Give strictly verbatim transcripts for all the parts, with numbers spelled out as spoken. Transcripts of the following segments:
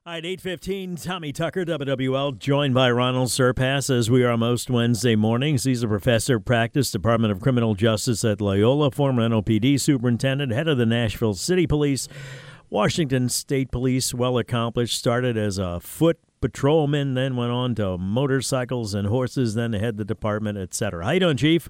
All right, eight fifteen, Tommy Tucker, W W L, joined by Ronald Surpass, as we are most Wednesday mornings. He's a professor of practice, Department of Criminal Justice at Loyola, former N O P D superintendent, head of the Nashville City Police, Washington State Police, well accomplished, started as a foot patrolman, then went on to motorcycles and horses, then to head the department, et cetera. How you doing, Chief?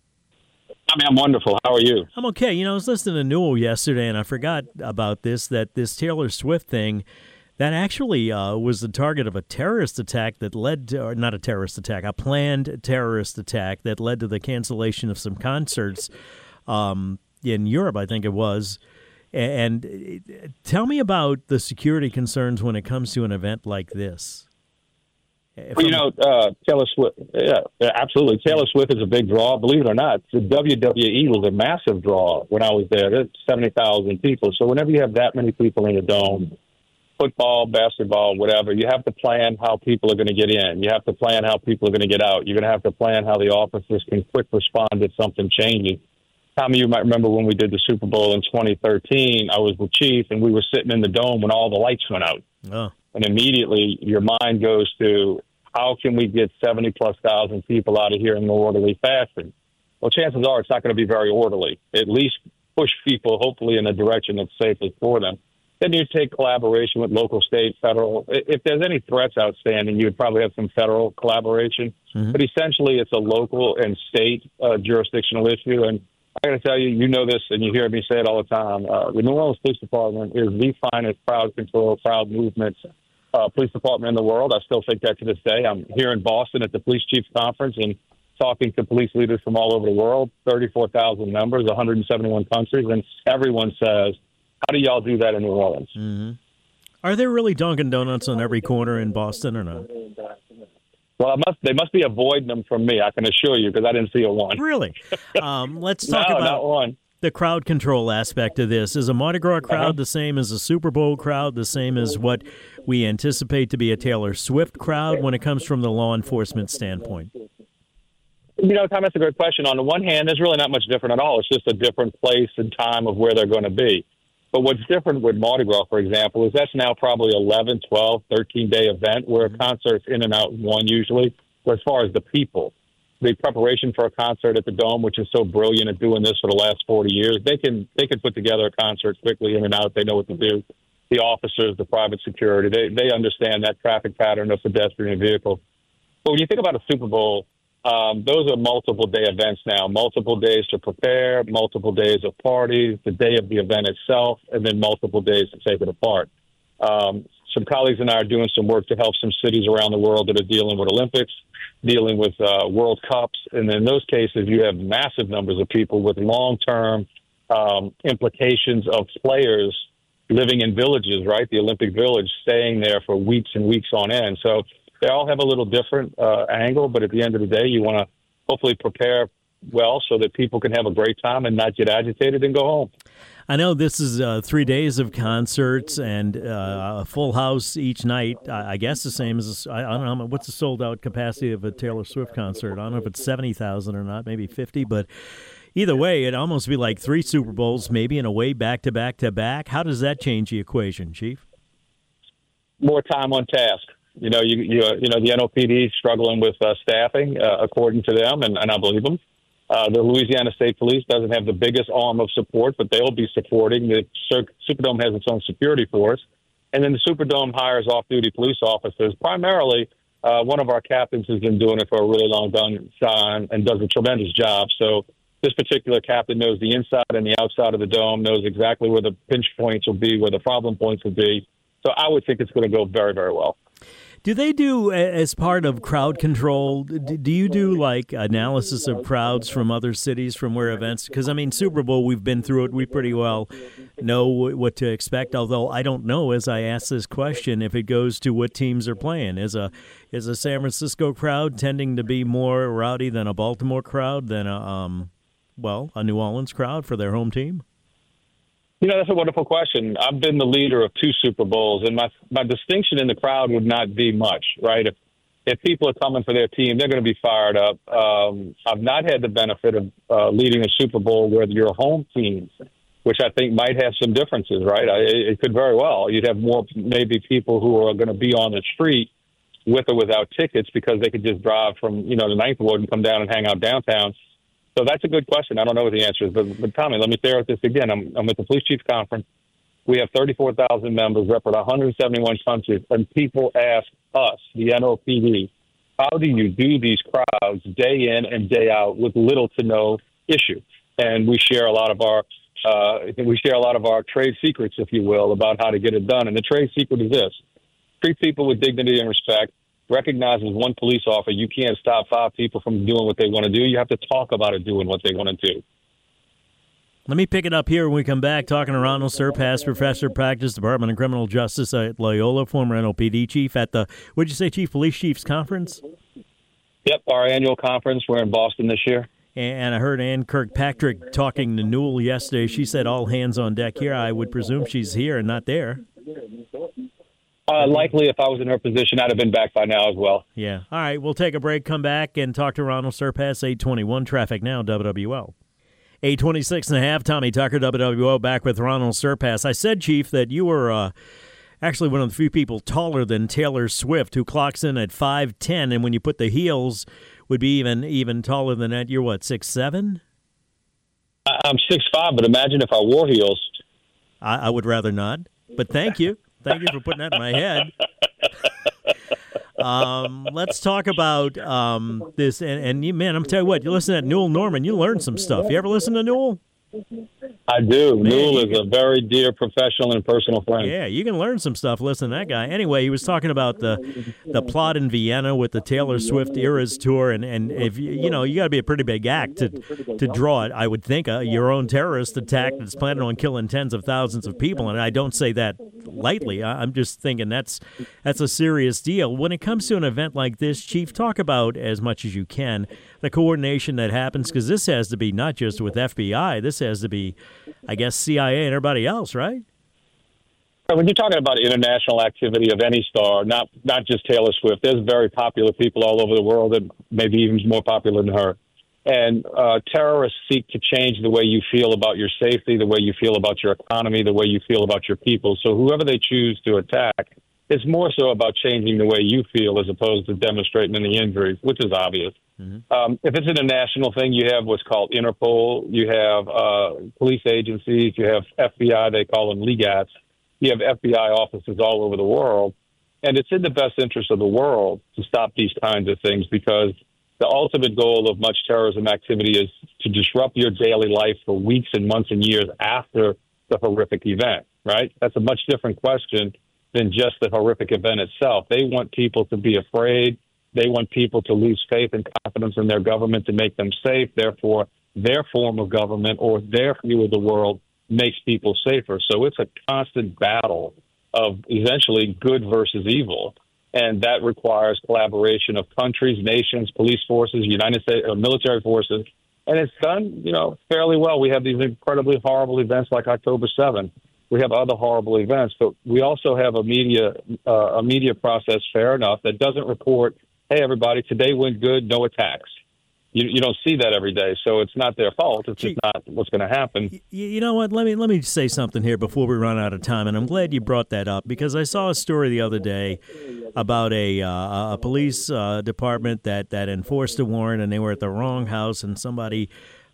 I mean, I'm wonderful. How are you? I'm okay. You know, I was listening to Newell yesterday, and I forgot about this, that this Taylor Swift thing, that actually uh, was the target of a terrorist attack that led to, or not a terrorist attack, a planned terrorist attack that led to the cancellation of some concerts um, in Europe, I think it was. And uh, tell me about the security concerns when it comes to an event like this. Well, you know, uh, Taylor Swift, yeah, yeah, absolutely. Taylor Swift is a big draw. Believe it or not, the W W E was a massive draw when I was there. There's seventy thousand people. So whenever you have that many people in a dome, football, basketball, whatever, you have to plan how people are going to get in. You have to plan how people are going to get out. You're going to have to plan how the officers can quick respond if something changes. Tommy, you might remember when we did the Super Bowl in twenty thirteen, I was the chief, and we were sitting in the dome when all the lights went out. Oh. And immediately your mind goes to, how can we get seventy-plus thousand people out of here in an orderly fashion? Well, chances are it's not going to be very orderly. At least push people, hopefully, in a direction that's safely for them. Then you take collaboration with local, state, federal. If there's any threats outstanding, you would probably have some federal collaboration. Mm-hmm. But essentially, it's a local and state uh, jurisdictional issue. And I got to tell you, you know this, and you hear me say it all the time. Uh, the New Orleans Police Department is the finest crowd control, crowd movement uh, police department in the world. I still think that to this day. I'm here in Boston at the Police Chiefs Conference and talking to police leaders from all over the world, thirty-four thousand members, one hundred seventy-one countries, and everyone says, how do y'all do that in New Orleans? Mm-hmm. Are there really Dunkin' Donuts on every corner in Boston or not? Well, I must, they must be avoiding them from me, I can assure you, because I didn't see a one. Really? Um, let's talk no, about not one. The crowd control aspect of this. Is a Mardi Gras crowd uh-huh. the same as a Super Bowl crowd, the same as what we anticipate to be a Taylor Swift crowd when it comes from the law enforcement standpoint? You know, Tom, that's a great question. On the one hand, there's really not much different at all. It's just a different place and time of where they're going to be. But what's different with Mardi Gras, for example, is that's now probably eleven, twelve, thirteen-day event where a concert's in and out in one usually. But as far as the people, the preparation for a concert at the Dome, which is so brilliant at doing this for the last forty years, they can they can put together a concert quickly in and out. They know what to do. The officers, the private security, they, they understand that traffic pattern of pedestrian vehicle. But when you think about a Super Bowl, Um, those are multiple day events now, multiple days to prepare, multiple days of parties, the day of the event itself, and then multiple days to take it apart. Um, some colleagues and I are doing some work to help some cities around the world that are dealing with Olympics, dealing with uh, World Cups. And in those cases, you have massive numbers of people with long-term um, implications of players living in villages, right? The Olympic Village, staying there for weeks and weeks on end. So they all have a little different uh, angle, but at the end of the day, you want to hopefully prepare well so that people can have a great time and not get agitated and go home. I know this is uh, three days of concerts and uh, a full house each night. I, I guess the same as, I, I don't know, what's the sold-out capacity of a Taylor Swift concert? I don't know if it's seventy thousand or not, maybe fifty, but either way, it'd almost be like three Super Bowls, maybe in a way, back-to-back-to-back. How does that change the equation, Chief? More time on task. You know, you you, you know the N O P D is struggling with uh, staffing, uh, according to them, and, and I believe them. Uh, the Louisiana State Police doesn't have the biggest arm of support, but they'll be supporting. The Superdome has its own security force. And then the Superdome hires off-duty police officers. Primarily, uh, one of our captains has been doing it for a really long time and does a tremendous job. So this particular captain knows the inside and the outside of the dome, knows exactly where the pinch points will be, where the problem points will be. So I would think it's going to go very, very well. Do they do, as part of crowd control, do you do like analysis of crowds from other cities, from where events? Because, I mean, Super Bowl, we've been through it. We pretty well know what to expect, although I don't know, as I ask this question, if it goes to what teams are playing. Is a is a San Francisco crowd tending to be more rowdy than a Baltimore crowd, than a, um, well, a New Orleans crowd for their home team? You know, that's a wonderful question. I've been the leader of two Super Bowls, and my my distinction in the crowd would not be much, right? If if people are coming for their team, they're going to be fired up. Um, I've not had the benefit of uh, leading a Super Bowl where your home team which I think might have some differences, right? I, it could very well. You'd have more maybe people who are going to be on the street with or without tickets because they could just drive from, you know, the Ninth Ward and come down and hang out downtown. So that's a good question. I don't know what the answer is. But, but Tommy, let me stare at this again. I'm, I'm at the Police Chiefs Conference. We have thirty-four thousand members, represent one hundred seventy-one countries, and people ask us, the N O P D, how do you do these crowds day in and day out with little to no issue? And we share a lot of our uh, we share a lot of our trade secrets, if you will, about how to get it done. And the trade secret is this: treat people with dignity and respect. Recognize as one police officer, you can't stop five people from doing what they want to do. You have to talk about it doing what they want to do. Let me pick it up here when we come back, talking to Ronald Surpass, Professor of Practice, Department of Criminal Justice at Loyola, former N O P D chief at the, what did you say, Chief Police Chiefs Conference? Yep, our annual conference. We're in Boston this year. And I heard Ann Kirkpatrick talking to Newell yesterday. She said all hands on deck here. I would presume she's here and not there. Uh, likely, if I was in her position, I'd have been back by now as well. Yeah. All right, we'll take a break, come back, and talk to Ronald Surpass, eight twenty-one Traffic Now, W W L. eight twenty-six and a half, Tommy Tucker, W W O, back with Ronald Surpass. I said, Chief, that you were uh, actually one of the few people taller than Taylor Swift, who clocks in at five ten, and when you put the heels, would be even even taller than that. You're what, six seven? I'm six five, but imagine if I wore heels. I, I would rather not, but thank you. Thank you for putting that in my head. Um, let's talk about um, this. And, and you, man, I'm telling you what, you listen to Newell Norman, you learn some stuff. You ever listen to Newell? I do. Man, Newell is can, a very dear professional and personal friend. Yeah, you can learn some stuff listening to that guy. Anyway, he was talking about the the plot in Vienna with the Taylor Swift Eras tour, and, and if you you know you got to be a pretty big act to to draw it. I would think uh, your own terrorist attack that's planning on killing tens of thousands of people, and I don't say that lightly. I'm just thinking that's that's a serious deal. When it comes to an event like this, Chief, talk about as much as you can the coordination that happens, because this has to be not just with F B I. This has to be, I guess, C I A and everybody else, right? When you're talking about international activity of any star, not not just Taylor Swift, there's very popular people all over the world that maybe even more popular than her. And uh, terrorists seek to change the way you feel about your safety, the way you feel about your economy, the way you feel about your people. So whoever they choose to attack, it's more so about changing the way you feel as opposed to demonstrating any injuries, which is obvious. Mm-hmm. Um, if it's an international thing, you have what's called Interpol, you have uh, police agencies, you have F B I, they call them legats. You have F B I offices all over the world. And it's in the best interest of the world to stop these kinds of things, because the ultimate goal of much terrorism activity is to disrupt your daily life for weeks and months and years after the horrific event, right? That's a much different question than just the horrific event itself. They want people to be afraid. They want people to lose faith and confidence in their government to make them safe. Therefore, their form of government or their view of the world makes people safer. So it's a constant battle of essentially good versus evil. And that requires collaboration of countries, nations, police forces, United States uh, military forces. And it's done, you know, fairly well. We have these incredibly horrible events like October seventh. We have other horrible events, but we also have a media uh, a media process, fair enough, that doesn't report, hey, everybody, today went good, no attacks. You, you don't see that every day, so it's not their fault. It's just not what's going to happen. You, you know what? Let me let me say something here before we run out of time, and I'm glad you brought that up, because I saw a story the other day about a uh, a police uh, department that, that enforced a warrant, and they were at the wrong house, and somebody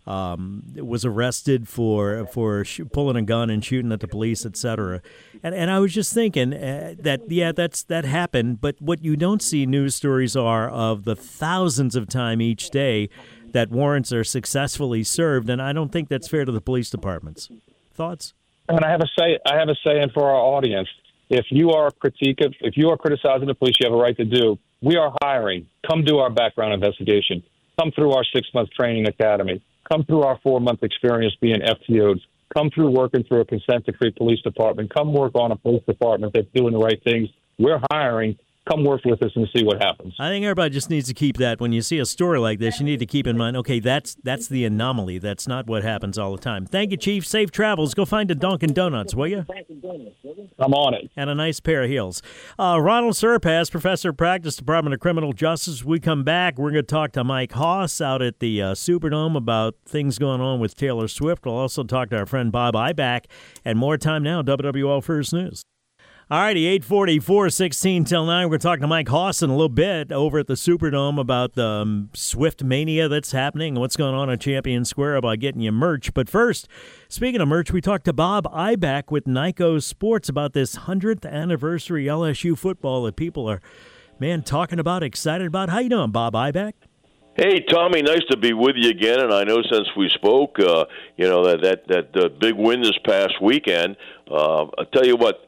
um, was arrested for for sh- pulling a gun and shooting at the police, et cetera. And and I was just thinking uh, that yeah, that's that happened. But what you don't see news stories are of the thousands of time each day that warrants are successfully served, and I don't think that's fair to the police departments. Thoughts? And I have a say. I have a saying for our audience. If you are critique, if you are criticizing the police, you have a right to do. We are hiring. Come do our background investigation. Come through our six-month training academy. Come through our four-month experience being F T O'd. Come through working through a consent decree police department. Come work on a police department that's doing the right things. We're hiring. come work with us and see what happens. I think everybody just needs to keep that. When you see a story like this, you need to keep in mind, okay, that's that's the anomaly. That's not what happens all the time. Thank you, Chief. Safe travels. Go find a Dunkin' Donuts, will you? I'm on it. And a nice pair of heels. Uh, Ronald Surpass, Professor of Practice, Department of Criminal Justice. We come back, we're going to talk to Mike Hoss out at the uh, Superdome about things going on with Taylor Swift. We'll also talk to our friend Bob Ibach. And more time now, W W L First News. All righty, eight forty-four, sixteen till nine. We're talking to Mike Hoss in a little bit over at the Superdome about the um, Swift mania that's happening and what's going on at Champion Square about getting you merch. But first, speaking of merch, we talked to Bob Ibach with Nikos Sports about this hundredth anniversary L S U football that people are, man, talking about, excited about. How you doing, Bob Ibach? Hey, Tommy, nice to be with you again. And I know since we spoke, uh, you know, that that, that uh, big win this past weekend, uh, I'll tell you what,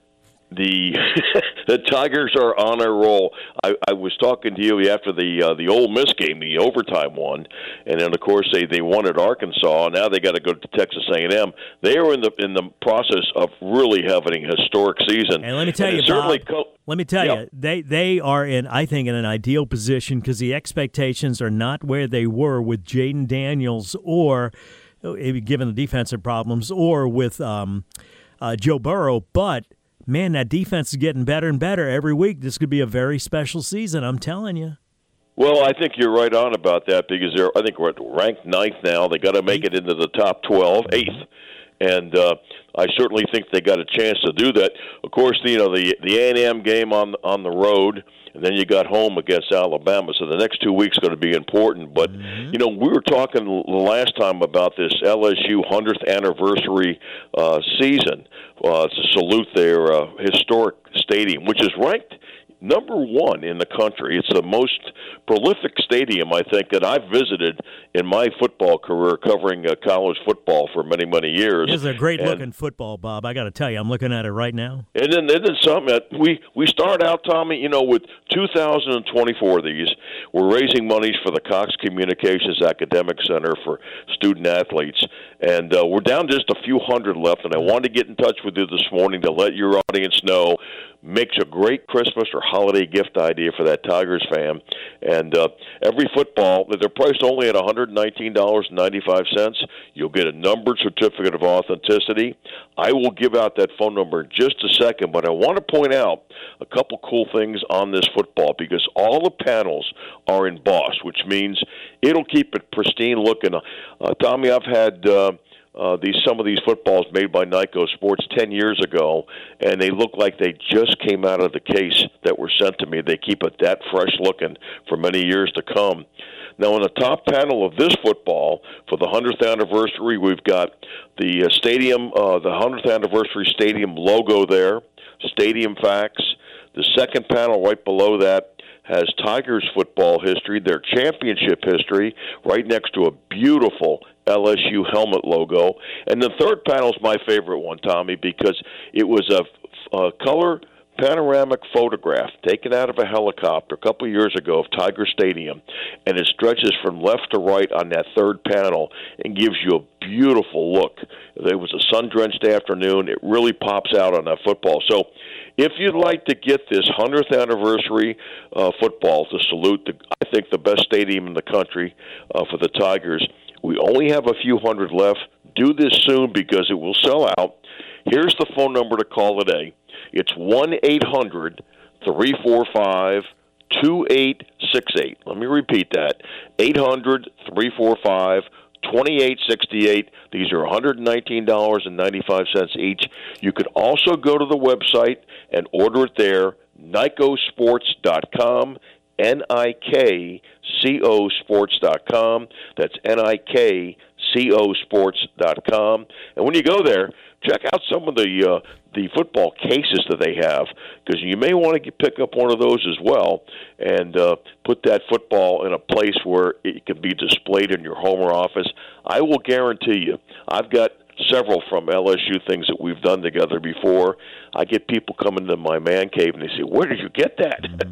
The the Tigers are on a roll. I, I was talking to you after the uh, the Ole Miss game, the overtime one, and then of course they, they won at Arkansas. Now they got to go to Texas A and M. They are in the in the process of really having a historic season. And let me tell and you, certainly Bob, co- let me tell yeah. you, they they are in I think in an ideal position because the expectations are not where they were with Jaden Daniels or given the defensive problems or with um, uh, Joe Burrow, but. Man, that defense is getting better and better every week. This could be a very special season, I'm telling you. Well, I think you're right on about that because they're, I think we're ranked ninth now. They got to make it into the top twelve, eighth. And uh, I certainly think they got a chance to do that. Of course, you know, the the A and M game on on the road, and then you got home against Alabama. So the next two weeks are going to be important. But, mm-hmm. you know, we were talking the last time about this L S U hundredth anniversary uh, season uh, to salute their uh, historic stadium, which is ranked number one in the country. It's the most prolific stadium, I think, that I've visited in my football career covering uh, college football for many, many years. This is a great-looking football, Bob. I got to tell you, I'm looking at it right now. And then, and then something that we, we start out, Tommy, you know, with two thousand twenty-four of these. We're raising monies for the Cox Communications Academic Center for student-athletes. And uh, we're down just a few hundred left, and I wanted to get in touch with you this morning to let your audience know makes a great Christmas or holiday gift idea for that Tigers fan. And uh, every football, they're priced only at one hundred nineteen dollars and ninety-five cents. You'll get a numbered certificate of authenticity. I will give out that phone number in just a second, but I want to point out a couple cool things on this football because all the panels are embossed, which means it'll keep it pristine looking. Uh, Tommy, I've had... Uh, Uh, these some of these footballs made by Nikos Sports ten years ago, and they look like they just came out of the case that were sent to me. They keep it that fresh looking for many years to come. Now, on the top panel of this football, for the hundredth anniversary, we've got the uh, stadium, uh, the hundredth anniversary stadium logo there, stadium facts. The second panel right below that has Tigers football history, their championship history, right next to a beautiful L S U helmet logo. And the third panel is my favorite one, Tommy, because it was a, a color panoramic photograph taken out of a helicopter a couple of years ago of Tiger Stadium, and it stretches from left to right on that third panel and gives you a beautiful look. It was a sun-drenched afternoon. It really pops out on that football. So if you'd like to get this hundredth anniversary uh, football to salute, the, I think, the best stadium in the country uh, for the Tigers, we only have a few hundred left. Do this soon because it will sell out. Here's the phone number to call today. It's one eight hundred three four five two eight six eight. Let me repeat that. eight hundred three four five two eight six eight. These are one hundred nineteen dollars and ninety-five cents each. You could also go to the website and order it there, nikos sports dot com, N I K C O sports dot com. That's N I K C O sports dot com. And when you go there, check out some of the uh, the football cases that they have, because you may want to pick up one of those as well and uh, put that football in a place where it can be displayed in your home or office. I will guarantee you, I've got several from L S U things that we've done together before. I get people coming to my man cave and they say, "Where did you get that?" Mm-hmm.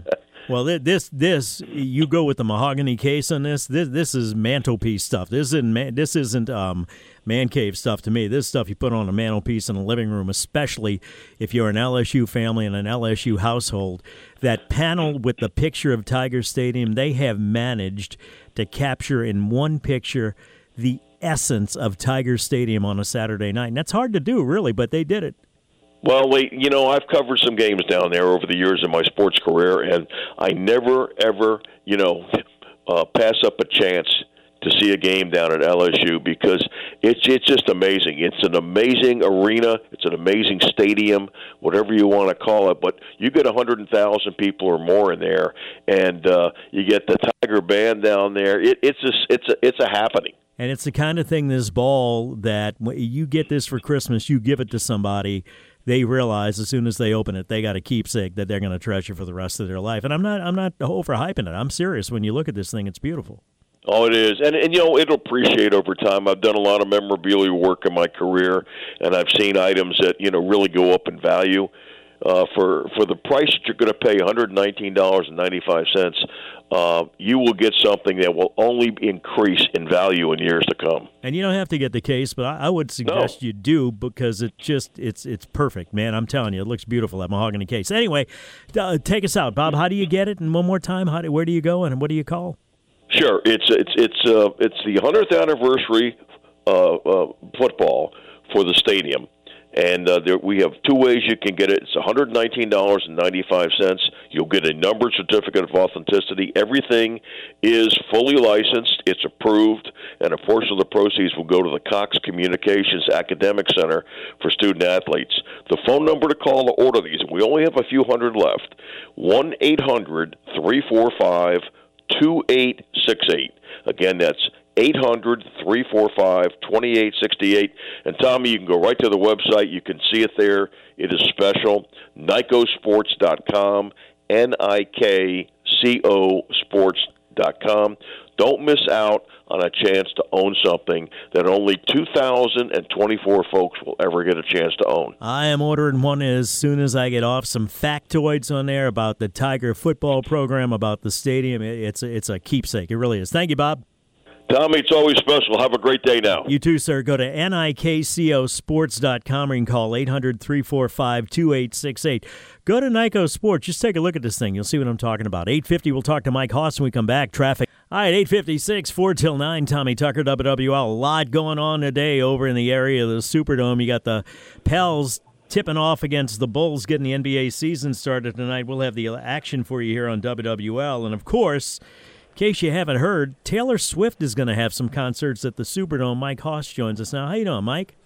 Well, this this you go with the mahogany case on this. This this is mantelpiece stuff. This isn't man, this isn't um, man cave stuff to me. This stuff you put on a mantelpiece in a living room, especially if you're an L S U family and an L S U household. That panel with the picture of Tiger Stadium, they have managed to capture in one picture the essence of Tiger Stadium on a Saturday night. And that's hard to do, really, but they did it. Well, wait, you know, I've covered some games down there over the years in my sports career, and I never, ever, you know, uh, pass up a chance to see a game down at L S U because it's it's just amazing. It's an amazing arena. It's an amazing stadium, whatever you want to call it. But you get one hundred thousand people or more in there, and uh, you get the Tiger Band down there. It, it's a, it's a, it's a happening. And it's the kind of thing, this ball, that when you get this for Christmas, you give it to somebody, they realize as soon as they open it, they got a keepsake that they're going to treasure for the rest of their life. And I'm not I'm not overhyping it. I'm serious. When you look at this thing, it's beautiful. Oh, it is. And, and, you know, it'll appreciate over time. I've done a lot of memorabilia work in my career, and I've seen items that, you know, really go up in value. Uh, for for the price that you're going to pay, one hundred nineteen dollars and ninety-five cents, uh, you will get something that will only increase in value in years to come. And you don't have to get the case, but I, I would suggest no. you do because it just it's it's perfect, man. I'm telling you, it looks beautiful, that mahogany case. Anyway, uh, take us out, Bob. How do you get it? And one more time, how do, where do you go and what do you call? Sure, it's it's it's uh, it's the hundredth anniversary uh, uh, football for the stadium. And uh, there, we have two ways you can get it. It's one hundred nineteen dollars and ninety-five cents. You'll get a numbered certificate of authenticity. Everything is fully licensed. It's approved. And a portion of the proceeds will go to the Cox Communications Academic Center for student athletes. The phone number to call to order these, we only have a few hundred left, one eight hundred three four five two eight six eight. Again, that's eight hundred three four five two eight six eight. And, Tommy, you can go right to the website. You can see it there. It is special. Nikco Sports dot com, N I K C O Sports dot com. Don't miss out on a chance to own something that only two thousand twenty-four folks will ever get a chance to own. I am ordering one as soon as I get off. Some factoids on there about the Tiger football program, about the stadium. It's a, it's a keepsake. It really is. Thank you, Bob. Tommy, it's always special. Have a great day now. You too, sir. Go to N I K C O Sports dot com or you can call eight hundred three four five two eight six eight. Go to Nikco Sports. Just take a look at this thing. You'll see what I'm talking about. eight fifty, we'll talk to Mike Hoss when we come back. Traffic. All right, eight fifty-six, four till nine. Tommy Tucker, W W L. A lot going on today over in the area of the Superdome. You got the Pels tipping off against the Bulls, getting the N B A season started tonight. We'll have the action for you here on W W L. And, of course, in case you haven't heard, Taylor Swift is going to have some concerts at the Superdome. Mike Hoss joins us now. How you doing, Mike?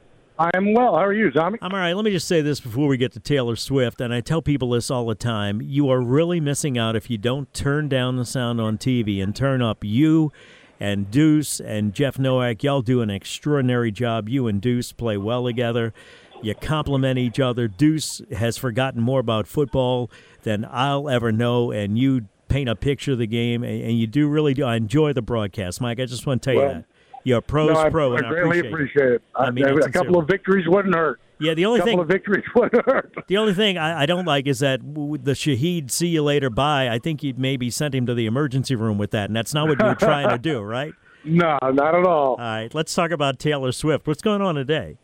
I'm well. How are you, Tommy? I'm all right. Let me just say this before we get to Taylor Swift, and I tell people this all the time. You are really missing out if you don't turn down the sound on T V and turn up. You and Deuce and Jeff Nowak, y'all do an extraordinary job. You and Deuce play well together. You complement each other. Deuce has forgotten more about football than I'll ever know, and you paint a picture of the game, and you do really do. I enjoy the broadcast, Mike. I just want to tell well, you that. You're a pro's no, I, pro, I and I greatly appreciate, appreciate it. it. I mean, I, a couple of victories wouldn't hurt. Yeah, the only a couple thing, of victories wouldn't hurt. The only thing I, I don't like is that w- the Shaheed see you later bye. I think you maybe sent him to the emergency room with that, and that's not what you're trying to do, right? No, not at all. All right, let's talk about Taylor Swift. What's going on today?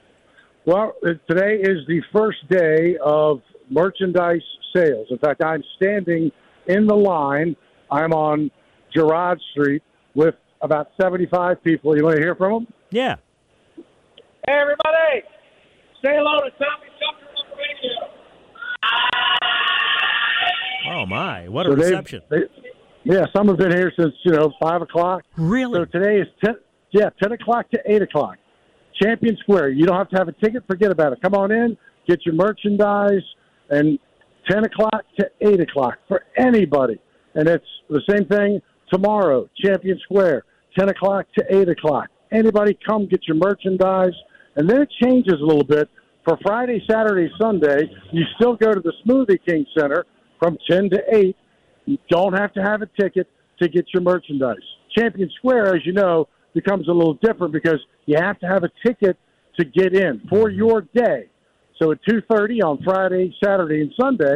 Well, today is the first day of merchandise sales. In fact, I'm standing in the line. I'm on Girard Street with about seventy-five people. You want to hear from them? Yeah. Hey, everybody. Say hello to Tommy Tucker on the radio. Oh, my. What a so reception. They, yeah, some have been here since, you know, five o'clock. Really? So today is ten, yeah, ten o'clock to eight o'clock. Champion Square. You don't have to have a ticket. Forget about it. Come on in, get your merchandise, and ten o'clock to eight o'clock for anybody. And it's the same thing tomorrow, Champion Square, ten o'clock to eight o'clock. Anybody come get your merchandise. And then it changes a little bit. For Friday, Saturday, Sunday, you still go to the Smoothie King Center from ten to eight. You don't have to have a ticket to get your merchandise. Champion Square, as you know, becomes a little different because you have to have a ticket to get in for your day. So at two thirty on Friday, Saturday, and Sunday,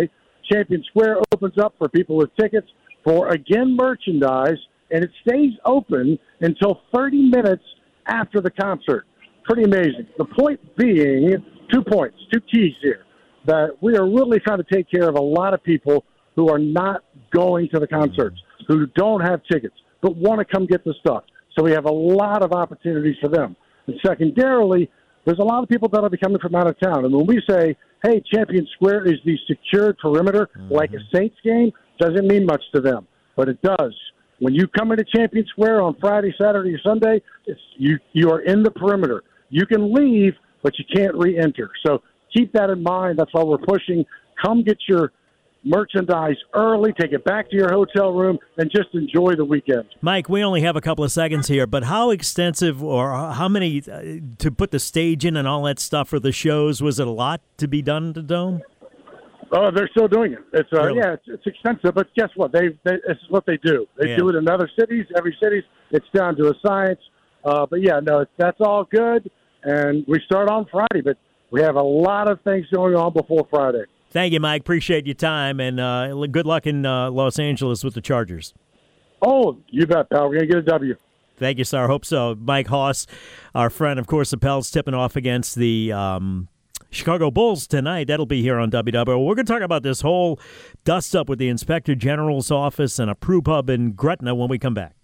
Champion Square opens up for people with tickets for, again, merchandise, and it stays open until thirty minutes after the concert. Pretty amazing. The point being, two points, two keys here, that we are really trying to take care of a lot of people who are not going to the concerts, who don't have tickets, but want to come get the stuff. So we have a lot of opportunities for them. And secondarily, there's a lot of people that will be coming from out of town. And when we say, hey, Champion Square is the secured perimeter, mm-hmm. like a Saints game, doesn't mean much to them. But it does. When you come into Champion Square on Friday, Saturday, or Sunday, it's, you, you are in the perimeter. You can leave, but you can't re-enter. So keep that in mind. That's why we're pushing. Come get your merchandise early, take it back to your hotel room, and just enjoy the weekend. Mike, we only have a couple of seconds here, but how extensive or how many uh, to put the stage in and all that stuff for the shows? Was it a lot to be done at the Dome? Oh, they're still doing it. It's uh, really? yeah, it's, it's expensive, but guess what? They, they this is what they do. They yeah. do it in other cities. Every city, it's down to a science. Uh, but yeah, no, it's, that's all good. And we start on Friday, but we have a lot of things going on before Friday. Thank you, Mike. Appreciate your time, and uh, good luck in uh, Los Angeles with the Chargers. Oh, you bet, pal. We're going to get a W. Thank you, sir. Hope so. Mike Hoss, our friend, of course, the Pels tipping off against the um, Chicago Bulls tonight. That'll be here on W W. We're going to talk about this whole dust-up with the Inspector General's office and a brew pub in Gretna when we come back.